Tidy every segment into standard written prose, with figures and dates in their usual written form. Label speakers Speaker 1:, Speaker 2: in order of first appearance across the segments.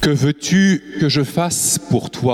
Speaker 1: Que veux-tu que je fasse pour toi ?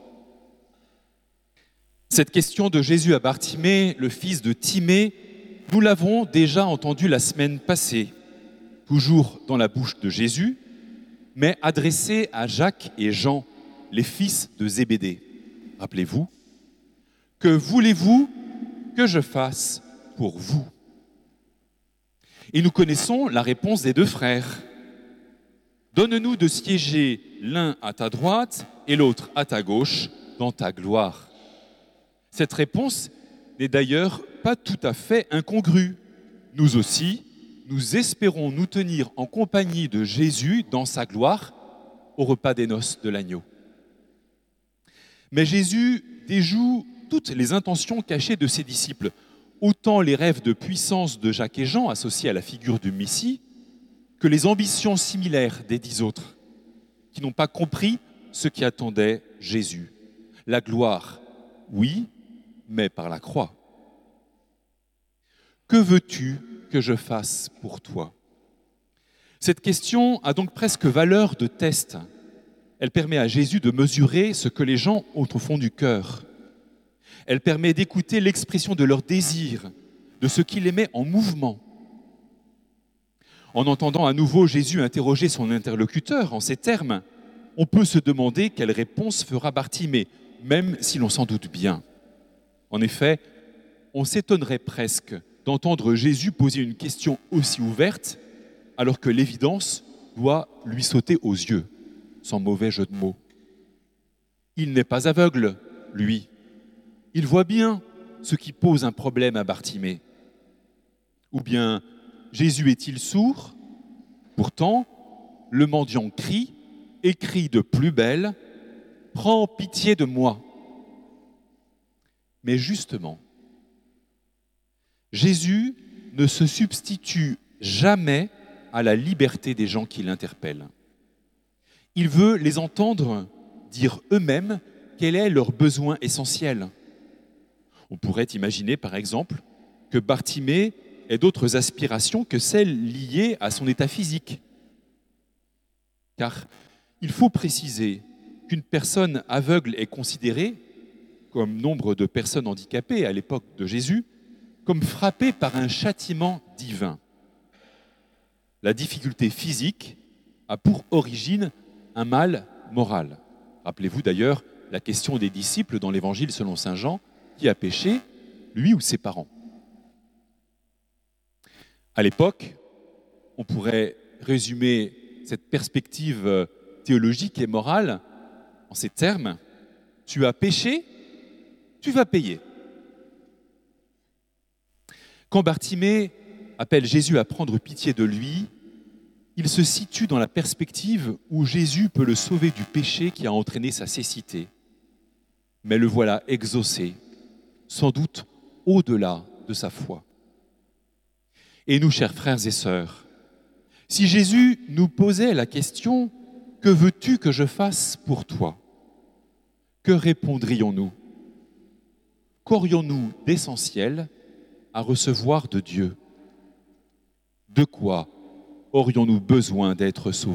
Speaker 1: Cette question de Jésus à Bartimée, le fils de Timée, nous l'avons déjà entendue la semaine passée, toujours dans la bouche de Jésus, mais adressée à Jacques et Jean, les fils de Zébédée. Rappelez-vous, que voulez-vous que je fasse pour vous ? Et nous connaissons la réponse des deux frères. Donne-nous de siéger l'un à ta droite et l'autre à ta gauche dans ta gloire. Cette réponse n'est d'ailleurs pas tout à fait incongrue. Nous aussi, nous espérons nous tenir en compagnie de Jésus dans sa gloire au repas des noces de l'agneau. Mais Jésus déjoue toutes les intentions cachées de ses disciples, autant les rêves de puissance de Jacques et Jean associés à la figure du Messie, que les ambitions similaires des 10 autres, qui n'ont pas compris ce qui attendait Jésus. La gloire, oui, mais par la croix. Que veux-tu que je fasse pour toi ? Cette question a donc presque valeur de test. Elle permet à Jésus de mesurer ce que les gens ont au fond du cœur. Elle permet d'écouter l'expression de leur désir, de ce qui les met en mouvement. En entendant à nouveau Jésus interroger son interlocuteur en ces termes, on peut se demander quelle réponse fera Bartimée, même si l'on s'en doute bien. En effet, on s'étonnerait presque d'entendre Jésus poser une question aussi ouverte, alors que l'évidence doit lui sauter aux yeux, sans mauvais jeu de mots. Il n'est pas aveugle, lui. Il voit bien ce qui pose un problème à Bartimée. Ou bien, Jésus est-il sourd ? Pourtant, le mendiant crie, et crie de plus belle, « Prends pitié de moi !» Mais justement, Jésus ne se substitue jamais à la liberté des gens qui l'interpellent. Il veut les entendre dire eux-mêmes quel est leur besoin essentiel. On pourrait imaginer, par exemple, que Bartimée ait d'autres aspirations que celles liées à son état physique. Car il faut préciser qu'une personne aveugle est considérée, comme nombre de personnes handicapées à l'époque de Jésus, comme frappée par un châtiment divin. La difficulté physique a pour origine un mal moral. Rappelez-vous d'ailleurs la question des disciples dans l'Évangile selon saint Jean, qui a péché, lui ou ses parents. À l'époque, on pourrait résumer cette perspective théologique et morale en ces termes : tu as péché, tu vas payer. Quand Bartimée appelle Jésus à prendre pitié de lui, il se situe dans la perspective où Jésus peut le sauver du péché qui a entraîné sa cécité. Mais le voilà exaucé, sans doute au-delà de sa foi. Et nous, chers frères et sœurs, si Jésus nous posait la question « Que veux-tu que je fasse pour toi ?» Que répondrions-nous ? Qu'aurions-nous d'essentiel à recevoir de Dieu ? De quoi aurions-nous besoin d'être sauvés ?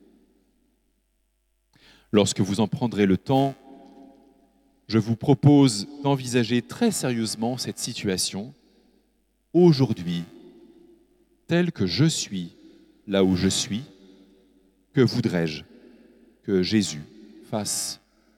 Speaker 1: Lorsque vous en prendrez le temps, je vous propose d'envisager très sérieusement cette situation. Aujourd'hui, tel que je suis, là où je suis, que voudrais-je que Jésus fasse pour moi ?